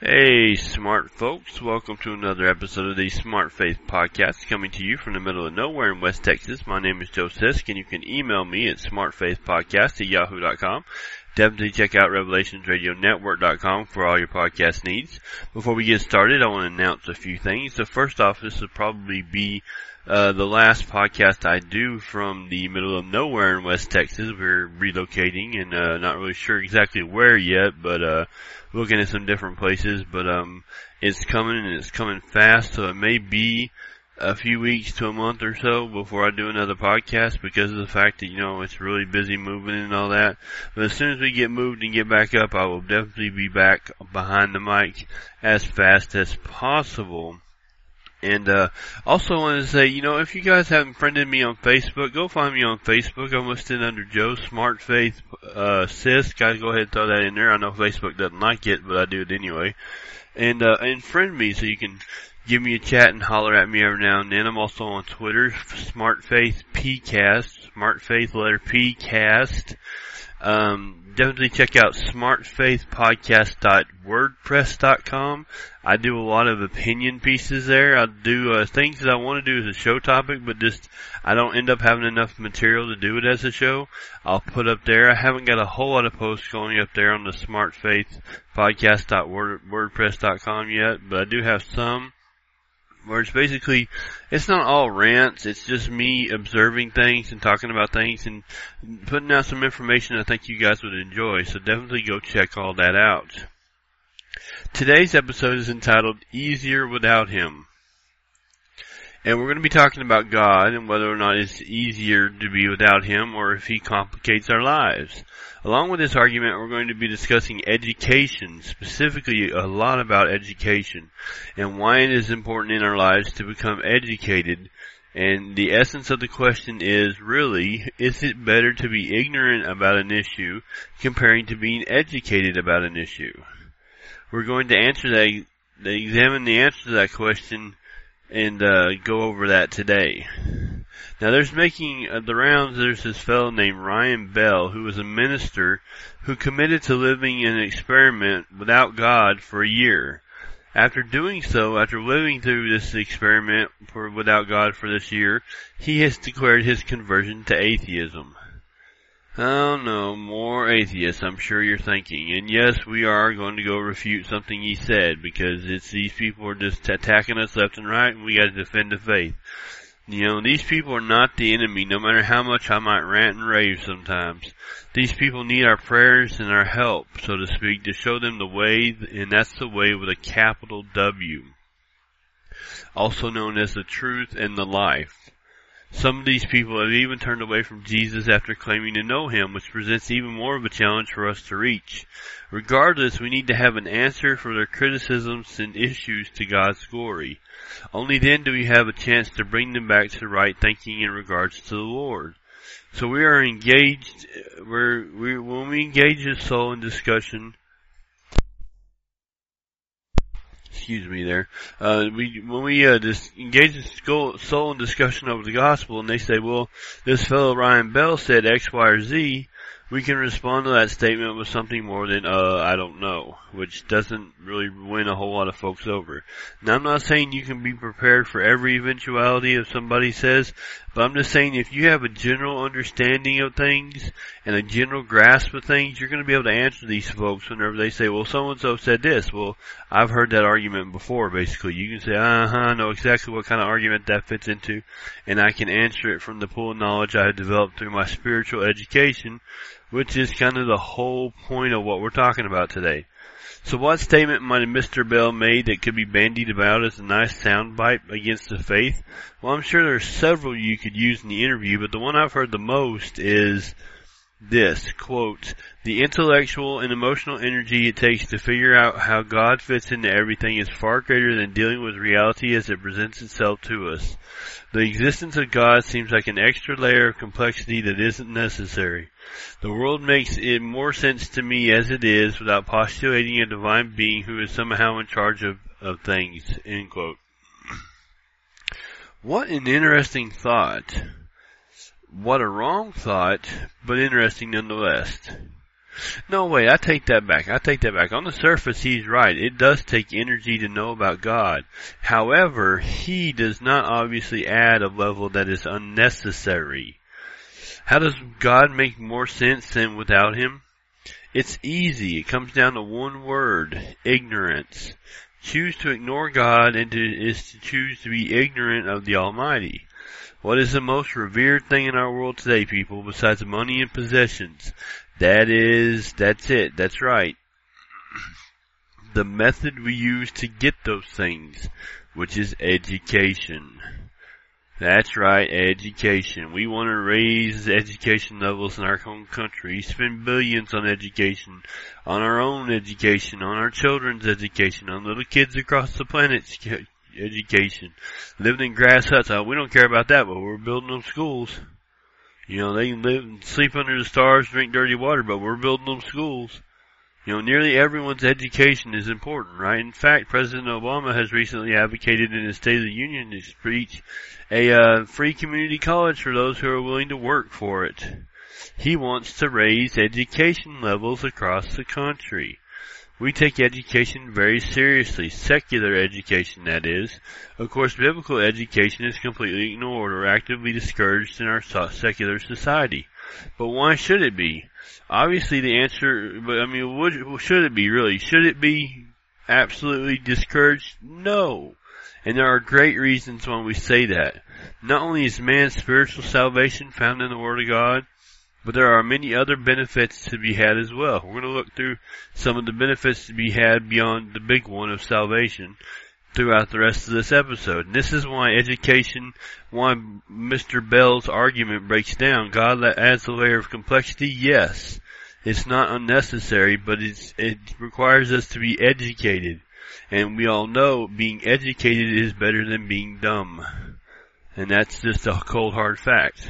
Hey, smart folks. Welcome to another episode of the Smart Faith Podcast, coming to you from the middle of nowhere in West Texas. My name is Joe Sisk, and you can email me at smartfaithpodcast@yahoo.com. Definitely check out revelationsradionetwork.com for all your podcast needs. Before we get started, I want to announce a few things. So first off, this will probably be the last podcast I do from the middle of nowhere in West Texas. We're relocating and not really sure exactly where yet, but looking at some different places. But it's coming, and it's coming fast, so it may be a few weeks to a month or so before I do another podcast because of the fact that, it's really busy moving and all that. But as soon as we get moved and get back up, I will definitely be back behind the mic as fast as possible. And also wanted to say, if you guys haven't friended me on Facebook, go find me on Facebook. I'm listed under Joe Smart Faith Sisk. Guys, go ahead and throw that in there. I know Facebook doesn't like it, but I do it anyway. And friend me so you can give me a chat and holler at me every now and then. I'm also on Twitter, Smart Faith PCast, Smart Faith letter PCast. Definitely check out smartfaithpodcast.wordpress.com. I do a lot of opinion pieces there. I do things that I want to do as a show topic, but just I don't end up having enough material to do it as a show. I'll put up there. I haven't got a whole lot of posts going up there on the smartfaithpodcast.wordpress.com yet, but I do have some. Where it's not all rants, it's just me observing things and talking about things and putting out some information I think you guys would enjoy, so definitely go check all that out. Today's episode is entitled, Easier Without Him. And we're going to be talking about God and whether or not it's easier to be without Him or if He complicates our lives. Along with this argument, we're going to be discussing education, specifically a lot about education and why it is important in our lives to become educated. And the essence of the question is really, is it better to be ignorant about an issue comparing to being educated about an issue? We're going to examine the answer to that question and go over that today. Now there's making the rounds, there's this fellow named Ryan Bell who was a minister who committed to living in an experiment without God for a year. After doing so, after living through this experiment without God for this year, he has declared his conversion to atheism. Oh no, more atheists, I'm sure you're thinking. And yes, we are going to go refute something he said because these people are just attacking us left and right and we got to defend the faith. These people are not the enemy, no matter how much I might rant and rave sometimes. These people need our prayers and our help, so to speak, to show them the way, and that's the way with a capital W. Also known as the truth and the life. Some of these people have even turned away from Jesus after claiming to know Him, which presents even more of a challenge for us to reach. Regardless, we need to have an answer for their criticisms and issues to God's glory. Only then do we have a chance to bring them back to right thinking in regards to the Lord. So we are engaged, when we engage a soul in discussion, when we engage the soul in discussion over the gospel, and they say, well, this fellow Ryan Bell said X, Y, or Z, we can respond to that statement with something more than, I don't know, which doesn't really win a whole lot of folks over. Now, I'm not saying you can be prepared for every eventuality if somebody says, but I'm just saying if you have a general understanding of things and a general grasp of things, you're going to be able to answer these folks whenever they say, well, so-and-so said this. Well, I've heard that argument before, basically. You can say, I know exactly what kind of argument that fits into, and I can answer it from the pool of knowledge I have developed through my spiritual education, which is kind of the whole point of what we're talking about today. So what statement might Mr. Bell made that could be bandied about as a nice soundbite against the faith? Well, I'm sure there are several you could use in the interview, but the one I've heard the most is this, quote, the intellectual and emotional energy it takes to figure out how God fits into everything is far greater than dealing with reality as it presents itself to us. The existence of God seems like an extra layer of complexity that isn't necessary. The world makes it more sense to me as it is without postulating a divine being who is somehow in charge of things, end quote. What an interesting thought. What a wrong thought, but interesting nonetheless. No, wait, I take that back. On the surface, he's right. It does take energy to know about God. However, he does not obviously add a level that is unnecessary. How does God make more sense than without him? It's easy. It comes down to one word: ignorance. Choose to ignore God is to choose to be ignorant of the Almighty. What is the most revered thing in our world today, people, besides money and possessions? That's it. That's right. The method we use to get those things, which is education. That's right, education. We want to raise education levels in our home country, spend billions on education, on our own education, on our children's education, on little kids across the planet's education. Living in grass huts, we don't care about that, but we're building them schools. You know, they can live and sleep under the stars, drink dirty water, but we're building them schools. You know, nearly everyone's education is important, right? In fact, President Obama has recently advocated in his State of the Union speech a free community college for those who are willing to work for it. He wants to raise education levels across the country. We take education very seriously, secular education, that is. Of course, biblical education is completely ignored or actively discouraged in our secular society. But why should it be? Obviously the answer, should it be really? Should it be absolutely discouraged? No. And there are great reasons why we say that. Not only is man's spiritual salvation found in the Word of God, but there are many other benefits to be had as well. We're going to look through some of the benefits to be had beyond the big one of salvation throughout the rest of this episode. And this is why why Mr. Bell's argument breaks down. God adds a layer of complexity, yes. It's not unnecessary, but it requires us to be educated. And we all know being educated is better than being dumb. And that's just a cold hard fact.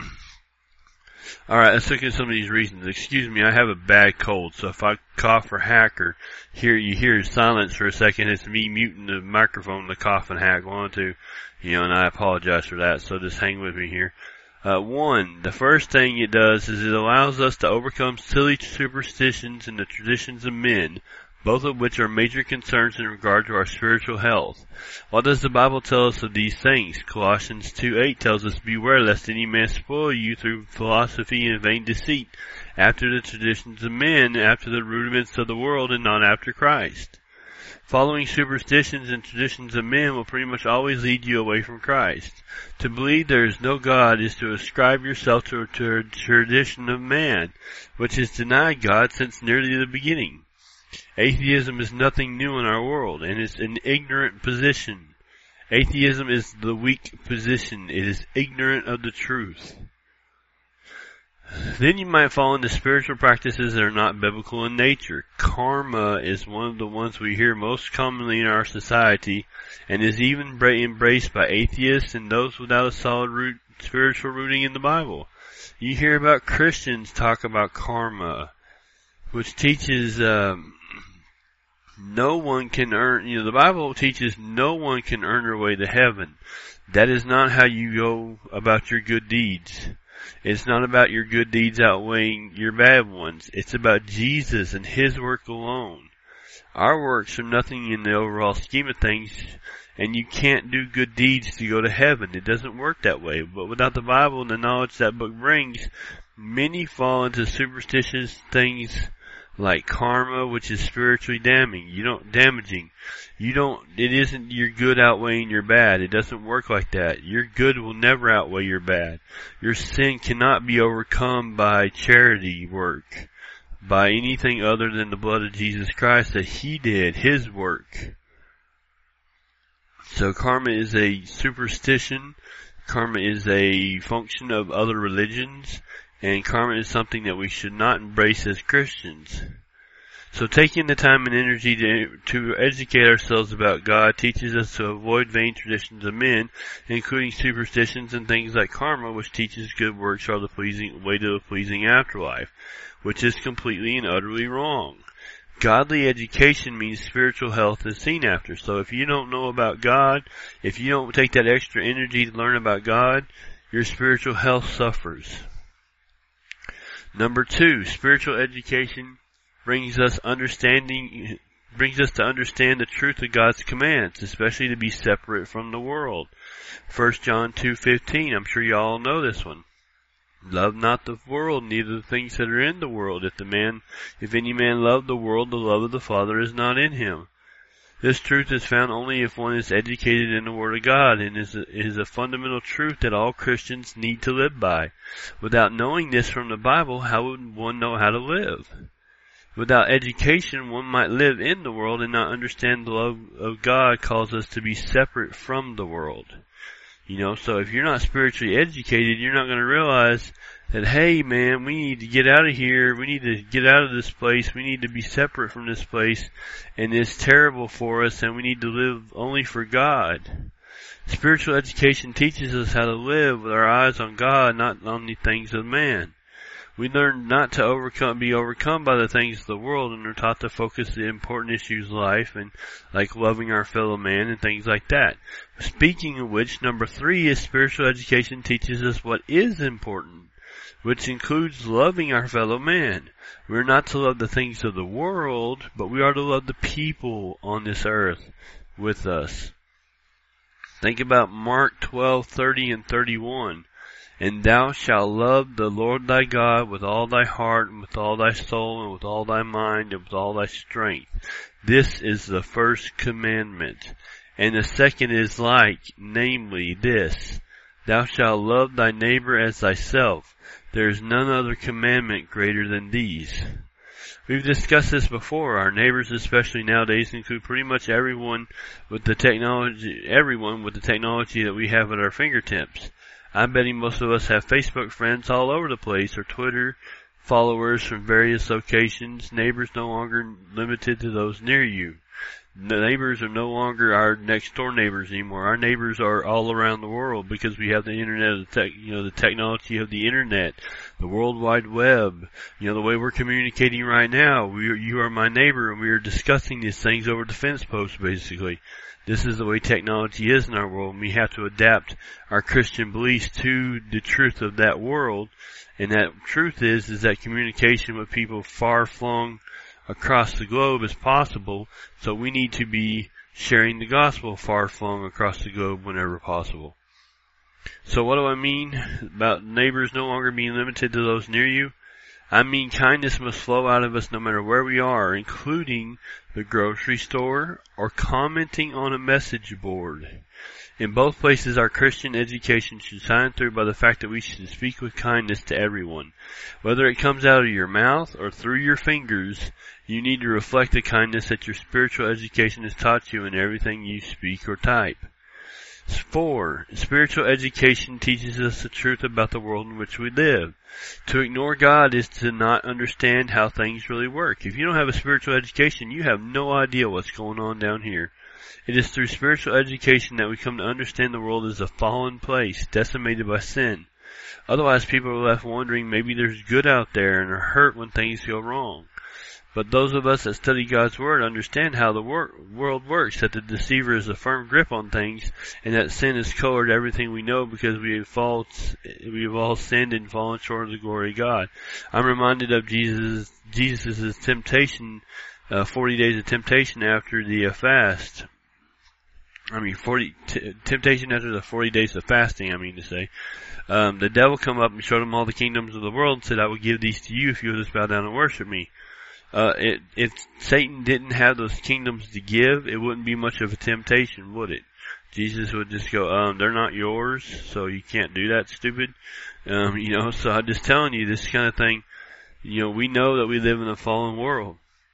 Alright, let's look at some of these reasons. Excuse me, I have a bad cold, so if I cough or hack or you hear silence for a second, it's me muting the microphone to cough and hack. And I apologize for that, so just hang with me here. The first thing it does is it allows us to overcome silly superstitions and the traditions of men, both of which are major concerns in regard to our spiritual health. What does the Bible tell us of these things? Colossians 2:8 tells us, "Beware lest any man spoil you through philosophy and vain deceit, after the traditions of men, after the rudiments of the world, and not after Christ." Following superstitions and traditions of men will pretty much always lead you away from Christ. To believe there is no God is to ascribe yourself to a tradition of man, which has denied God since nearly the beginning. Atheism is nothing new in our world, and it's an ignorant position. Atheism is the weak position. It is ignorant of the truth. Then you might fall into spiritual practices that are not biblical in nature. Karma is one of the ones we hear most commonly in our society, and is even embraced by atheists and those without a solid spiritual rooting in the Bible. You hear about Christians talk about karma, which teaches no one can earn, the Bible teaches no one can earn their way to heaven. That is not how you go about your good deeds. It's not about your good deeds outweighing your bad ones. It's about Jesus and His work alone. Our works are nothing in the overall scheme of things, and you can't do good deeds to go to heaven. It doesn't work that way. But without the Bible and the knowledge that book brings, many fall into superstitious things like karma, which is spiritually damaging. It isn't your good outweighing your bad. It doesn't work like that. Your good will never outweigh your bad. Your sin cannot be overcome by charity work, by anything other than the blood of Jesus Christ that He did, His work. So karma is a superstition. Karma is a function of other religions. And karma is something that we should not embrace as Christians. So taking the time and energy to educate ourselves about God teaches us to avoid vain traditions of men, including superstitions and things like karma, which teaches good works are the way to the pleasing afterlife, which is completely and utterly wrong. Godly education means spiritual health is seen after. So if you don't know about God, if you don't take that extra energy to learn about God, your spiritual health suffers. Number 2, spiritual education brings us to understand the truth of God's commands, especially to be separate from the world. 1 John 2:15, I'm sure you all know this one. Love not the world, neither the things that are in the world. If any man love the world, the love of the Father is not in him. This truth is found only if one is educated in the Word of God, and is a fundamental truth that all Christians need to live by. Without knowing this from the Bible, how would one know how to live? Without education, one might live in the world and not understand the love of God calls us to be separate from the world. So if you're not spiritually educated, you're not going to realize that, hey man, we need to get out of here, we need to get out of this place, we need to be separate from this place, and it's terrible for us, and we need to live only for God. Spiritual education teaches us how to live with our eyes on God, not on the things of man. We learn not to be overcome by the things of the world, and are taught to focus on the important issues of life, and like loving our fellow man and things like that. Speaking of which, number 3 is spiritual education teaches us what is important, which includes loving our fellow man. We're not to love the things of the world, but we are to love the people on this earth with us. Think about Mark 12:30 and 31. And thou shalt love the Lord thy God with all thy heart, and with all thy soul, and with all thy mind, and with all thy strength. This is the first commandment. And the second is like, namely this, thou shalt love thy neighbor as thyself. There is none other commandment greater than these. We've discussed this before. Our neighbors, especially nowadays, include pretty much everyone with the technology that we have at our fingertips. I'm betting most of us have Facebook friends all over the place, or Twitter followers from various locations. Neighbors no longer limited to those near you. The neighbors are no longer our next door neighbors anymore. Our neighbors are all around the world because we have the internet, the technology of the internet, the World Wide Web. The way we're communicating right now. You are my neighbor, and we are discussing these things over the fence post, basically. This is the way technology is in our world, and we have to adapt our Christian beliefs to the truth of that world. And that truth is that communication with people far flung across the globe is possible, so we need to be sharing the gospel far flung across the globe whenever possible. So what do I mean about neighbors no longer being limited to those near you? I mean kindness must flow out of us no matter where we are, including the grocery store or commenting on a message board. In both places, our Christian education should shine through by the fact that we should speak with kindness to everyone. Whether it comes out of your mouth or through your fingers, you need to reflect the kindness that your spiritual education has taught you in everything you speak or type. 4. Spiritual education teaches us the truth about the world in which we live. To ignore God is to not understand how things really work. If you don't have a spiritual education, you have no idea what's going on down here. It is through spiritual education that we come to understand the world as a fallen place, decimated by sin. Otherwise, people are left wondering maybe there's good out there and are hurt when things go wrong. But those of us that study God's Word understand how the world works, that the deceiver has a firm grip on things, and that sin has colored everything we know because we have all sinned and fallen short of the glory of God. I'm reminded of Jesus' temptation, 40 days of temptation after the fast. Temptation after the 40 days of fasting, the devil come up and showed him all the kingdoms of the world and said, I will give these to you if you will just bow down and worship me. If Satan didn't have those kingdoms to give, it wouldn't be much of a temptation, would it? Jesus would just go, they're not yours, so you can't do that, stupid. So I'm just telling you this kind of thing. We know that we live in a fallen world.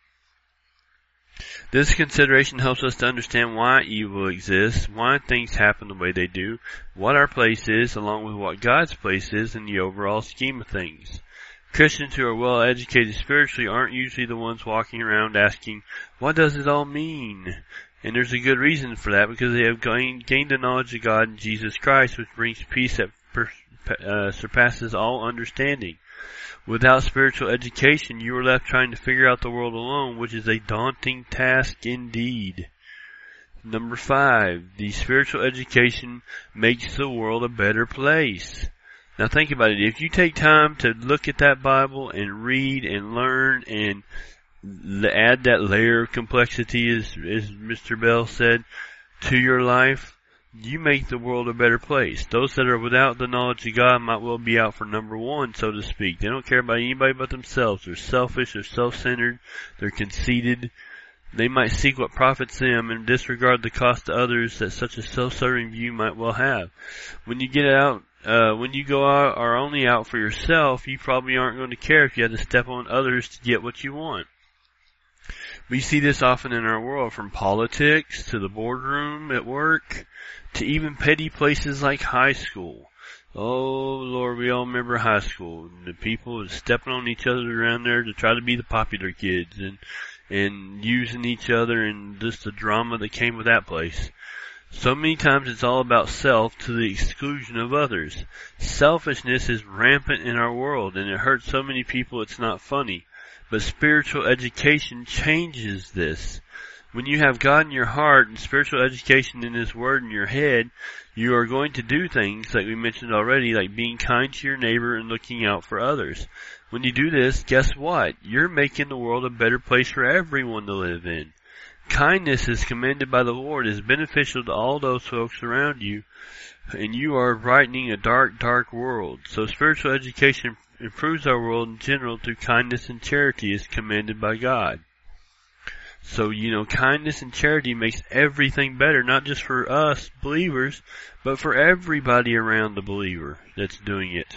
This consideration helps us to understand why evil exists, why things happen the way they do, what our place is, along with what God's place is in the overall scheme of things. Christians who are well educated spiritually aren't usually the ones walking around asking, what does it all mean? And there's a good reason for that, because they have gained the knowledge of God in Jesus Christ, which brings peace that surpasses all understanding. Without spiritual education, you are left trying to figure out the world alone, which is a daunting task indeed. Number 5, the spiritual education makes the world a better place. Now think about it. If you take time to look at that Bible and read and learn and add that layer of complexity, as Mr. Bell said, to your life, you make the world a better place. Those that are without the knowledge of God might well be out for number one, so to speak. They don't care about anybody but themselves. They're selfish, they're self-centered, they're conceited. They might seek what profits them and disregard the cost to others that such a self-serving view might well have. When you get out, when you go out are only out for yourself, you probably aren't going to care if you had to step on others to get what you want. We see this often in our world, from politics to the boardroom at work to even petty places like high school. Oh Lord, we all remember high school. The people stepping on each other around there to try to be the popular kids and using each other, and just the drama that came with that place. So many times it's all about self to the exclusion of others. Selfishness is rampant in our world, and it hurts so many people it's not funny. But spiritual education changes this. When you have God in your heart and spiritual education in His Word in your head, you are going to do things like we mentioned already, like being kind to your neighbor and looking out for others. When you do this, guess what? You're making the world a better place for everyone to live in. Kindness is commended by the Lord, is beneficial to all those folks around you, and you are brightening a dark, dark world. So spiritual education improves our world in general through kindness and charity, is commended by God. So, kindness and charity makes everything better, not just for us believers, but for everybody around the believer that's doing it.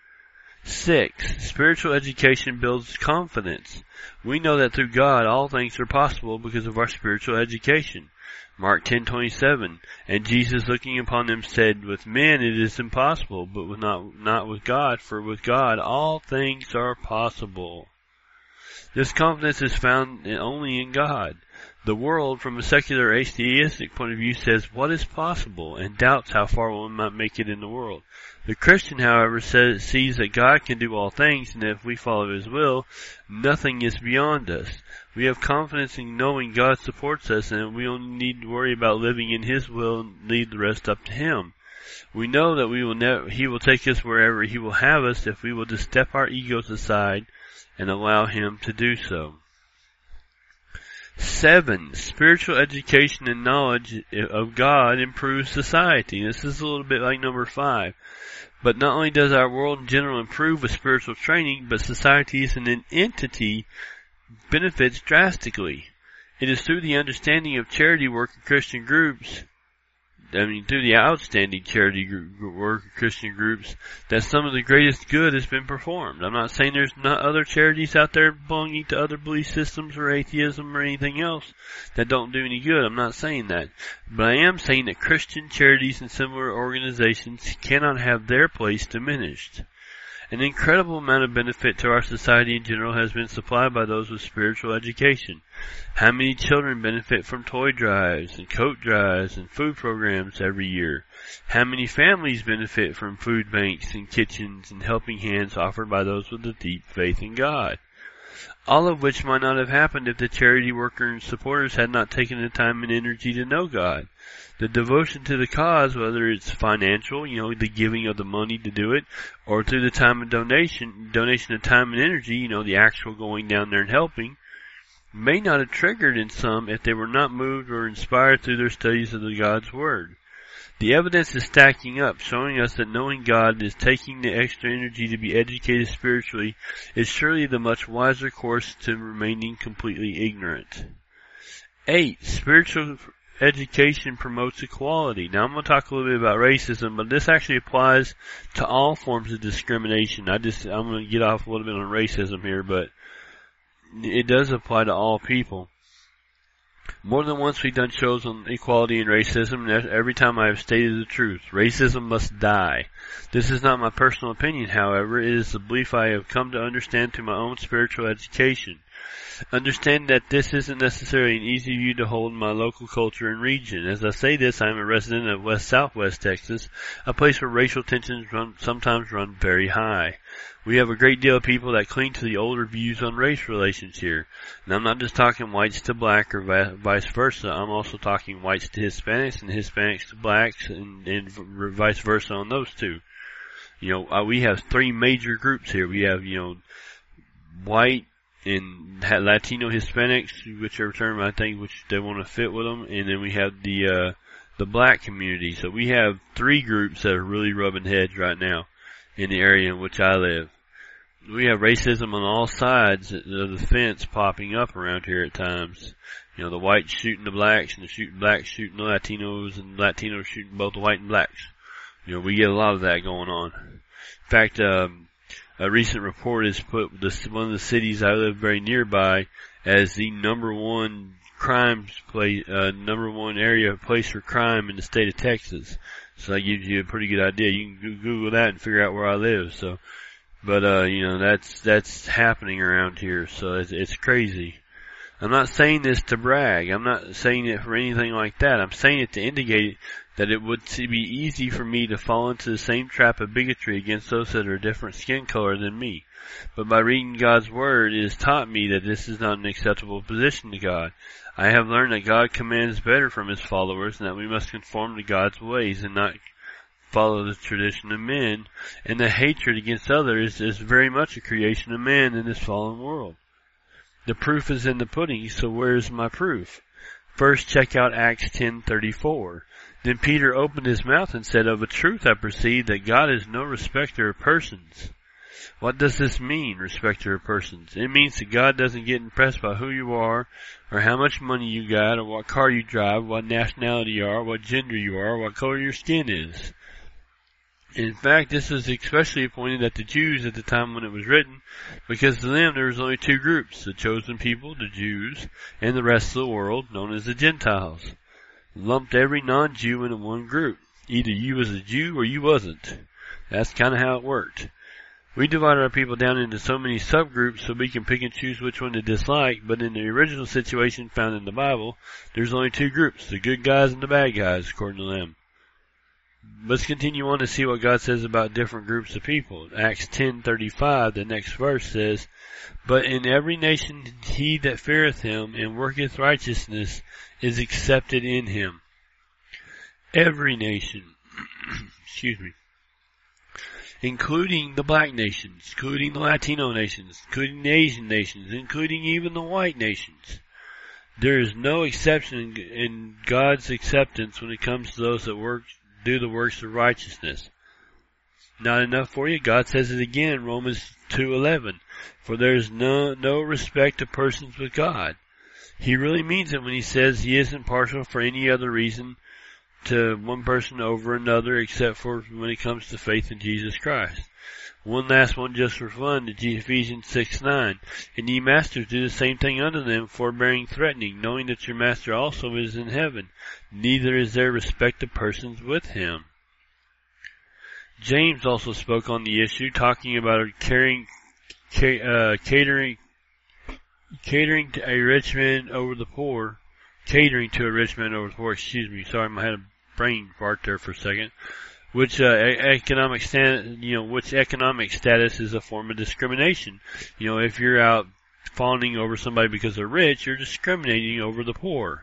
6, spiritual education builds confidence. We know that through God all things are possible because of our spiritual education. Mark 10:27, and Jesus looking upon them said, with men it is impossible, but not with God, for with God all things are possible. This confidence is found only in God. The world, from a secular atheistic point of view, says what is possible and doubts how far one might make it in the world. The Christian, however, sees that God can do all things, and that if we follow His will, nothing is beyond us. We have confidence in knowing God supports us, and we only need to worry about living in His will and leave the rest up to Him. We know that He will take us wherever He will have us if we will just step our egos aside and allow Him to do so. 7, spiritual education and knowledge of God improves society. This is a little bit like number 5. But not only does our world in general improve with spiritual training, but society as an entity benefits drastically. It is through the understanding of charity work in Christian groups, through the outstanding charity work in Christian groups, that some of the greatest good has been performed. I'm not saying there's not other charities out there belonging to other belief systems or atheism or anything else that don't do any good. I'm not saying that. But I am saying that Christian charities and similar organizations cannot have their place diminished. An incredible amount of benefit to our society in general has been supplied by those with spiritual education. How many children benefit from toy drives and coat drives and food programs every year? How many families benefit from food banks and kitchens and helping hands offered by those with a deep faith in God? All of which might not have happened if the charity workers and supporters had not taken the time and energy to know God. The devotion to the cause, whether it's financial, the giving of the money to do it, or through the time of donation of time and energy, the actual going down there and helping, may not have triggered in some if they were not moved or inspired through their studies of the God's Word. The evidence is stacking up, showing us that knowing God is taking the extra energy to be educated spiritually is surely the much wiser course to remaining completely ignorant. 8, spiritual education promotes equality. Now I'm going to talk a little bit about racism, but this actually applies to all forms of discrimination. I'm going to get off a little bit on racism here, but it does apply to all people. More than once we've done shows on equality and racism, and every time I have stated the truth. Racism must die. This is not my personal opinion, however. It is the belief I have come to understand through my own spiritual education. Understand that this isn't necessarily an easy view to hold in my local culture and region. As I say this, I am a resident of Southwest Texas, a place where racial tensions sometimes run very high. We have a great deal of people that cling to the older views on race relations here. And I'm not just talking whites to black or vice versa. I'm also talking whites to Hispanics and Hispanics to blacks and vice versa on those two. We have three major groups here. We have, white and Latino Hispanics, whichever term I think which they want to fit with them, and then we have the black community. So we have three groups that are really rubbing heads right now in the area in which I live. We have racism on all sides of the fence popping up around here at times. The whites shooting the blacks, and the blacks shooting the Latinos, and Latinos shooting both the white and blacks. We get a lot of that going on. In fact, a recent report has put one of the cities I live very nearby as the number one place for crime in the state of Texas. So that gives you a pretty good idea. You can Google that and figure out where I live. So, but that's happening around here. So it's crazy. I'm not saying this to brag. I'm not saying it for anything like that. I'm saying it to indicate that it would be easy for me to fall into the same trap of bigotry against those that are a different skin color than me. But by reading God's Word, it has taught me that this is not an acceptable position to God. I have learned that God commands better from His followers, and that we must conform to God's ways and not follow the tradition of men. And the hatred against others is very much a creation of man in this fallen world. The proof is in the pudding, so where's my proof? First, check out Acts 10:34. Then Peter opened his mouth and said, "Of a truth I perceive that God is no respecter of persons." What does this mean, respecter of persons? It means that God doesn't get impressed by who you are, or how much money you got, or what car you drive, what nationality you are, what gender you are, or what color your skin is. In fact, this is especially pointed at the Jews at the time when it was written, because to them there was only two groups, the chosen people, the Jews, and the rest of the world, known as the Gentiles. Lumped every non-Jew into one group. Either you was a Jew or you wasn't. That's kind of how it worked. We divided our people down into so many subgroups so we can pick and choose which one to dislike, but in the original situation found in the Bible, there's only two groups, the good guys and the bad guys, according to them. Let's continue on to see what God says about different groups of people. Acts 10:35, the next verse says, "But in every nation he that feareth him and worketh righteousness is accepted in him." Every nation, excuse me, including the black nations, including the Latino nations, including the Asian nations, including even the white nations. There is no exception in God's acceptance when it comes to those that do the works of righteousness. Not enough for you? God says it again in Romans 2:11. For there is no respect of persons with God. He really means it when he says he isn't partial for any other reason to one person over another except for when it comes to faith in Jesus Christ. One last one just for fun, Ephesians 6:9. "And ye masters do the same thing unto them, forbearing, threatening, knowing that your master also is in heaven. Neither is there respect of persons with him." James also spoke on the issue, talking about catering to a rich man over the poor. Catering to a rich man over the poor. Excuse me. Sorry, I had a brain fart there for a second. Which economic status is a form of discrimination. If you're out fawning over somebody because they're rich, you're discriminating over the poor.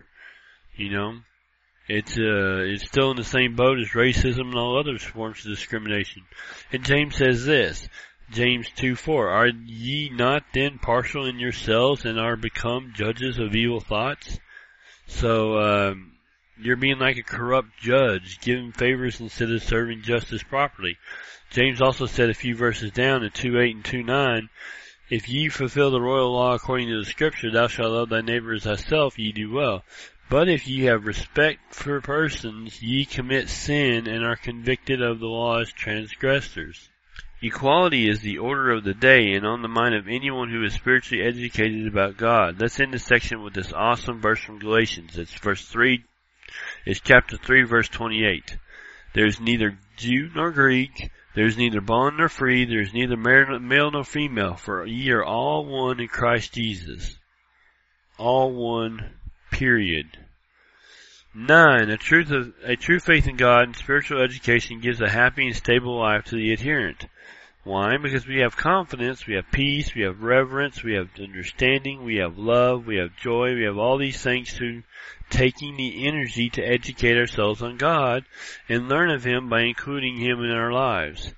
It's still in the same boat as racism and all other forms of discrimination. And James says this, James 2:4, "Are ye not then partial in yourselves and are become judges of evil thoughts?" So, you're being like a corrupt judge, giving favors instead of serving justice properly. James also said a few verses down in 2:8 and 2:9, "If ye fulfill the royal law according to the scripture, thou shalt love thy neighbor as thyself, ye do well. But if ye have respect for persons, ye commit sin and are convicted of the law as transgressors." Equality is the order of the day and on the mind of anyone who is spiritually educated about God. Let's end this section with this awesome verse from Galatians. It's chapter 3, verse 28. "There is neither Jew nor Greek, there is neither bond nor free, there is neither male nor female, for ye are all one in Christ Jesus." All one, period. 9. A true faith in God and spiritual education gives a happy and stable life to the adherent. Why? Because we have confidence, we have peace, we have reverence, we have understanding, we have love, we have joy, we have all these things through taking the energy to educate ourselves on God and learn of Him by including Him in our lives.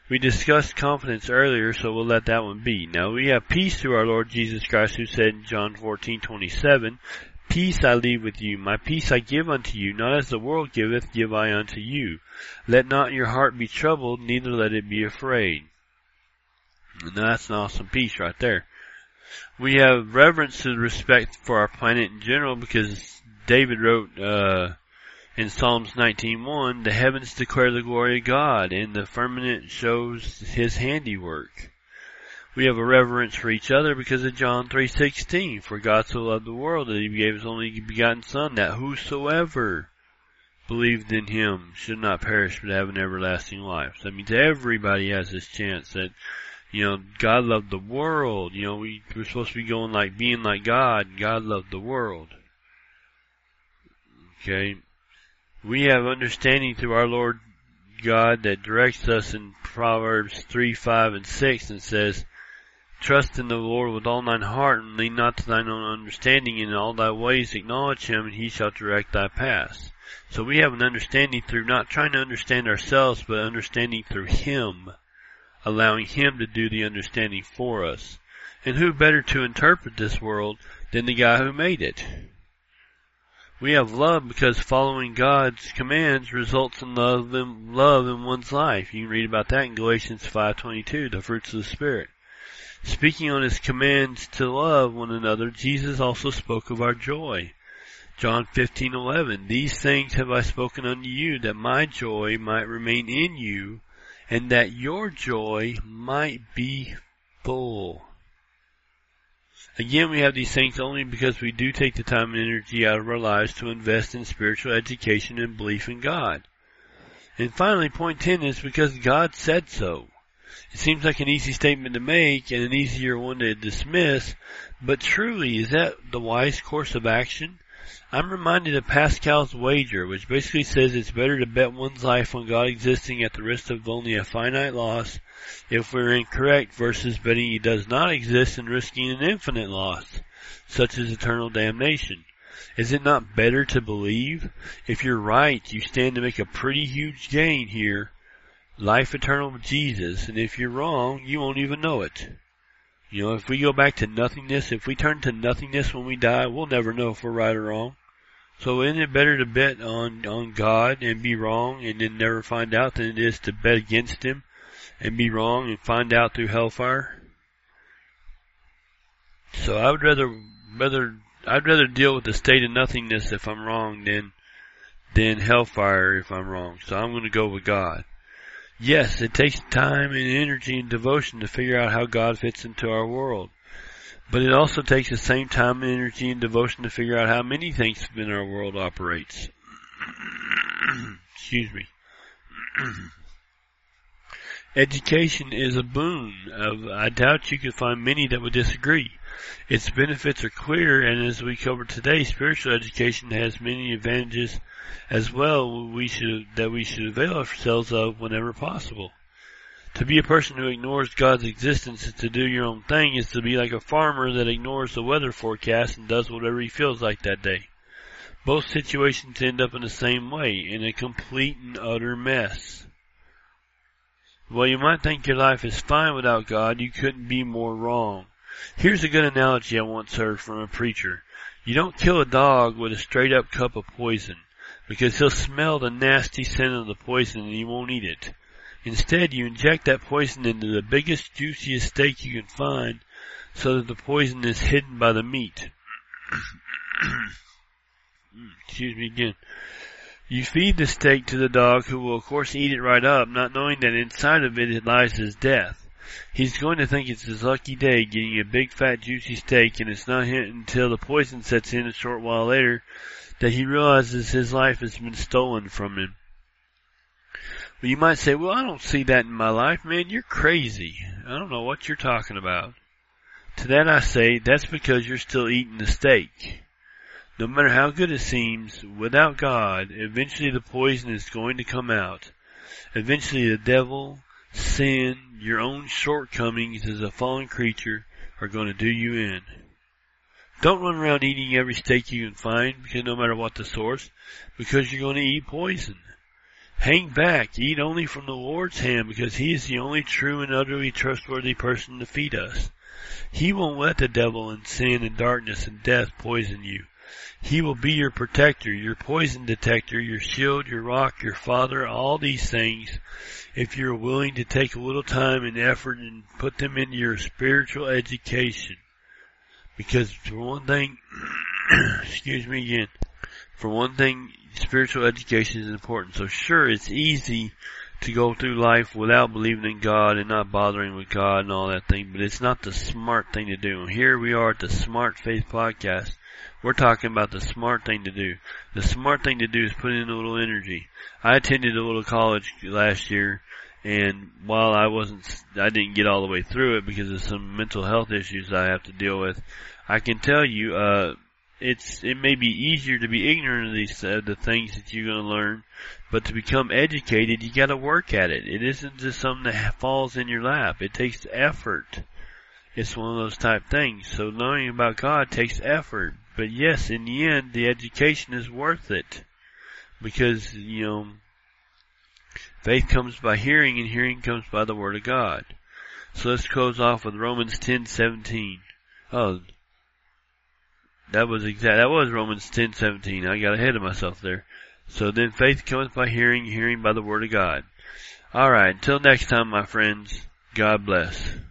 We discussed confidence earlier, so we'll let that one be. Now we have peace through our Lord Jesus Christ, who said in John 14:27, "Peace I leave with you, my peace I give unto you, not as the world giveth, give I unto you. Let not your heart be troubled, neither let it be afraid." And that's an awesome peace right there. We have reverence and respect for our planet in general, because David wrote in Psalms 19:1, "The heavens declare the glory of God, and the firmament shows his handiwork." We have a reverence for each other because of John 3:16, "For God so loved the world that he gave his only begotten Son, that whosoever believed in him should not perish but have an everlasting life." So that means everybody has this chance that, God loved the world. We're supposed to be going like being like God. God loved the world. Okay. We have understanding through our Lord God that directs us in Proverbs 3:5 and 6 and says, "Trust in the Lord with all thine heart, and lean not to thine own understanding. In all thy ways acknowledge him, and he shall direct thy paths." So we have an understanding through not trying to understand ourselves, but understanding through him, allowing him to do the understanding for us. And who better to interpret this world than the guy who made it? We have love because following God's commands results in love in one's life. You can read about that in Galatians 5:22, the fruits of the Spirit. Speaking on his commands to love one another, Jesus also spoke of our joy. John 15:11, "These things have I spoken unto you, that my joy might remain in you, and that your joy might be full." Again, we have these things only because we do take the time and energy out of our lives to invest in spiritual education and belief in God. And finally, point 10 is because God said so. It seems like an easy statement to make and an easier one to dismiss, but truly, is that the wise course of action? I'm reminded of Pascal's wager, which basically says it's better to bet one's life on God existing at the risk of only a finite loss if we're incorrect, versus betting he does not exist and risking an infinite loss, such as eternal damnation. Is it not better to believe? If you're right, you stand to make a pretty huge gain here, life eternal with Jesus, and if you're wrong, you won't even know it. If we go back to nothingness, if we turn to nothingness when we die, we'll never know if we're right or wrong. So isn't it better to bet on God and be wrong and then never find out than it is to bet against him and be wrong and find out through hellfire? So I would rather deal with the state of nothingness if I'm wrong than hellfire if I'm wrong. So I'm going to go with God. Yes, it takes time and energy and devotion to figure out how God fits into our world. But it also takes the same time and energy and devotion to figure out how many things in our world operates. Excuse me. Education is a boon. I doubt you could find many that would disagree. Its benefits are clear, and as we covered today, spiritual education has many advantages as well that we should avail ourselves of whenever possible. To be a person who ignores God's existence and to do your own thing is to be like a farmer that ignores the weather forecast and does whatever he feels like that day. Both situations end up in the same way, in a complete and utter mess. While you might think your life is fine without God, you couldn't be more wrong. Here's a good analogy I once heard from a preacher. You don't kill a dog with a straight up cup of poison, because he'll smell the nasty scent of the poison and he won't eat it. Instead, you inject that poison into the biggest, juiciest steak you can find so that the poison is hidden by the meat. Excuse me again. You feed the steak to the dog, who will of course eat it right up, not knowing that inside of it lies his death. He's going to think it's his lucky day getting a big fat juicy steak, and it's not until the poison sets in a short while later that he realizes his life has been stolen from him. Well, you might say, well, I don't see that in my life. Man, you're crazy. I don't know what you're talking about. To that I say, that's because you're still eating the steak. No matter how good it seems, without God, eventually the poison is going to come out. Eventually the devil, sin, your own shortcomings as a fallen creature are going to do you in. Don't run around eating every steak you can find, because no matter what the source, because you're going to eat poison. Hang back, eat only from the Lord's hand, because He is the only true and utterly trustworthy person to feed us. He won't let the devil and sin and darkness and death poison you. He will be your protector, your poison detector, your shield, your rock, your father, all these things, if you're willing to take a little time and effort and put them into your spiritual education. Because for one thing, excuse me again, for one thing, spiritual education is important. So sure, it's easy to go through life without believing in God and not bothering with God and all that thing, but it's not the smart thing to do. And here we are at the Smart Faith Podcast. We're talking about the smart thing to do. The smart thing to do is put in a little energy. I attended a little college last year, and while I didn't get all the way through it because of some mental health issues I have to deal with, I can tell you, it may be easier to be ignorant of these, the things that you're going to learn, but to become educated, you got to work at it. It isn't just something that falls in your lap. It takes effort. It's one of those type things. So learning about God takes effort. But yes, in the end, the education is worth it. Because, faith comes by hearing, and hearing comes by the Word of God. So let's close off with Romans 10:17. Oh, that was Romans 10:17. I got ahead of myself there. So then faith comes by hearing, hearing by the Word of God. Alright, until next time, my friends, God bless.